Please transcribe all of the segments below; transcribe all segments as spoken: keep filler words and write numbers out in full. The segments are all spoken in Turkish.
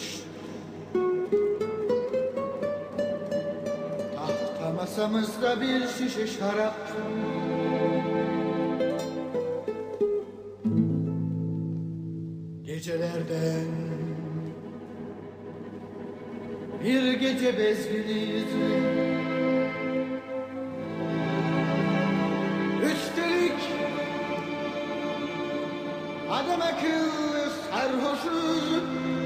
sarhoş. Tahta masamızda bir şişe şarap. Gecelerden bir gece bezginiz. Üstelik adam akıllı sarhoşuz.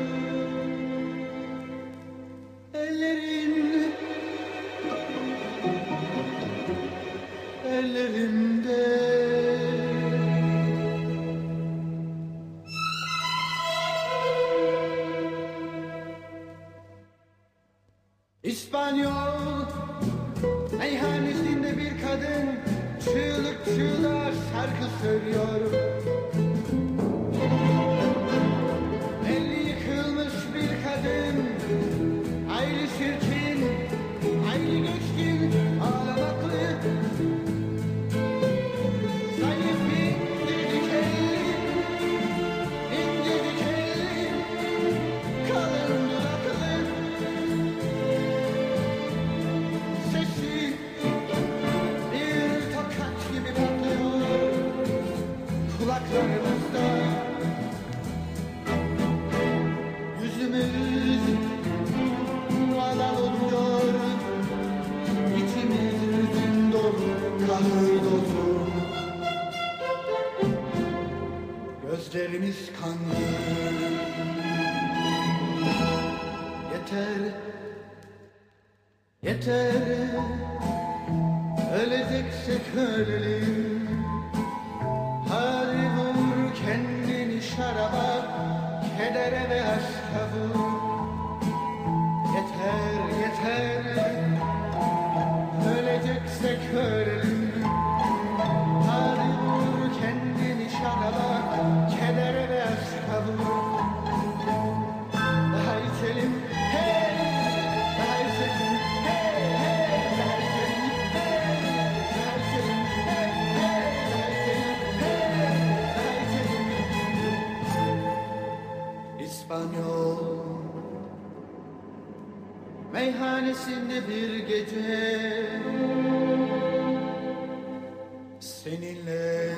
Ellerin ellerimde. İspanyol meyhanesinde bir kadın çığlık çığlığa şarkı söylüyor. Belli yıkılmış bir kadın, hayli çirkin, hayli geçkin, ağlamaklı. Zayıf incecik elli, incecik elli, kalın dudaklı. Sesi bir tokat gibi patlıyor kulaklarımızda. Yüzümüz muallal oluyor, içimiz hüzün dolu, kahroldu. Gözlerimiz kanlı. Yeter, yeter, öleceksek ölelim. Hadi vur kendini şaraba, kedere ve aşka vur. Yeter, yeter, öleceksek ölelim. Hadi vur kendini şaraba, kedere ve aşka vur. Daha içelim, hey, daha içelim, hey, hey, daha içelim, hey, daha içelim, hey, hey, daha içelim, hey, daha içelim. İspanyol meyhanesinde bir gece seninle,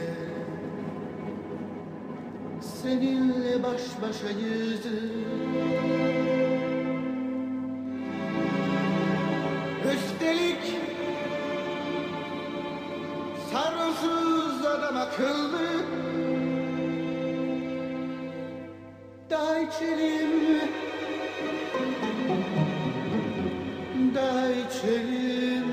seninle baş başayız. Üstelik sarhoşuz adam akıllı. Daha içelim, daha içelim.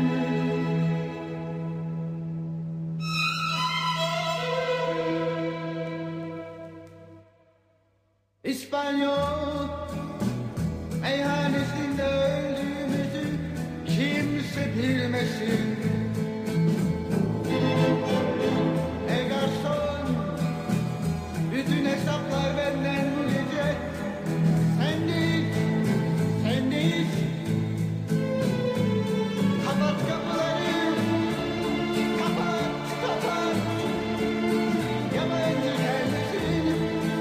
İspanyol meyhanesinde öldüğümüzü kimse bilmesin. Ey garson, bütün hesaplar benden bu gece. Sen değil, sen değil. Kapat kapıları, kapat, kapat. Yabancı gelmesin.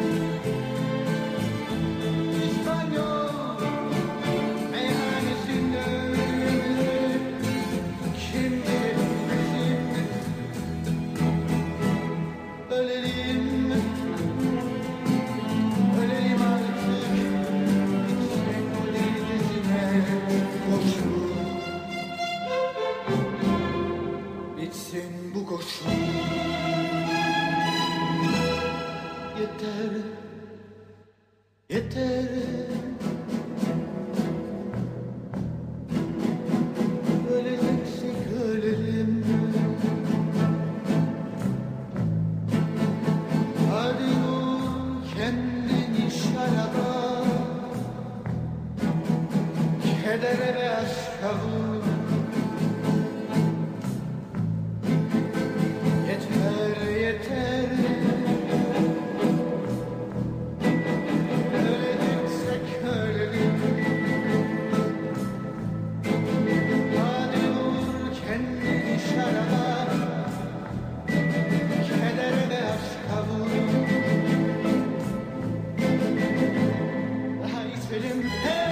İspanyol meyhanesinde öldüğümüzü kim bilmesin. Ölelim, ölelim artık. İçine delicesine koşun. Bitsin bu koşun. Yeter, yeter. Öleceksek ölelim. Hadi vur kendini şaraba, kedere ve aşka vur. Yeter, yeter. Öleceksek ölelim. Hadi vur kendini şaraba, kedere ve aşka vur. Daha geçelim. Hey!